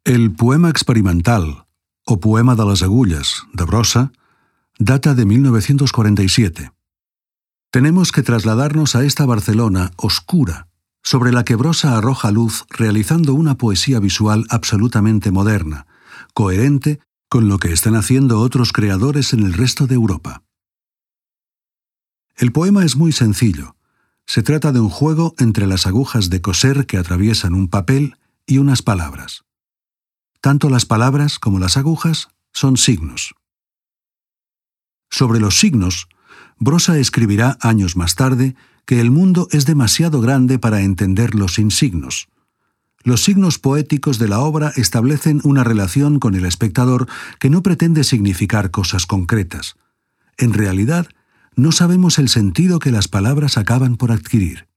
El poema experimental, o Poema de les Agulles, de Brossa, data de 1947. Tenemos que trasladarnos a esta Barcelona oscura, sobre la que Brossa arroja luz realizando una poesía visual absolutamente moderna, coherente con lo que están haciendo otros creadores en el resto de Europa. El poema es muy sencillo. Se trata de un juego entre las agujas de coser que atraviesan un papel y unas palabras. Tanto las palabras como las agujas son signos. Sobre los signos, Brossa escribirá años más tarde que el mundo es demasiado grande para entenderlo sin signos. Los signos poéticos de la obra establecen una relación con el espectador que no pretende significar cosas concretas. En realidad, no sabemos el sentido que las palabras acaban por adquirir.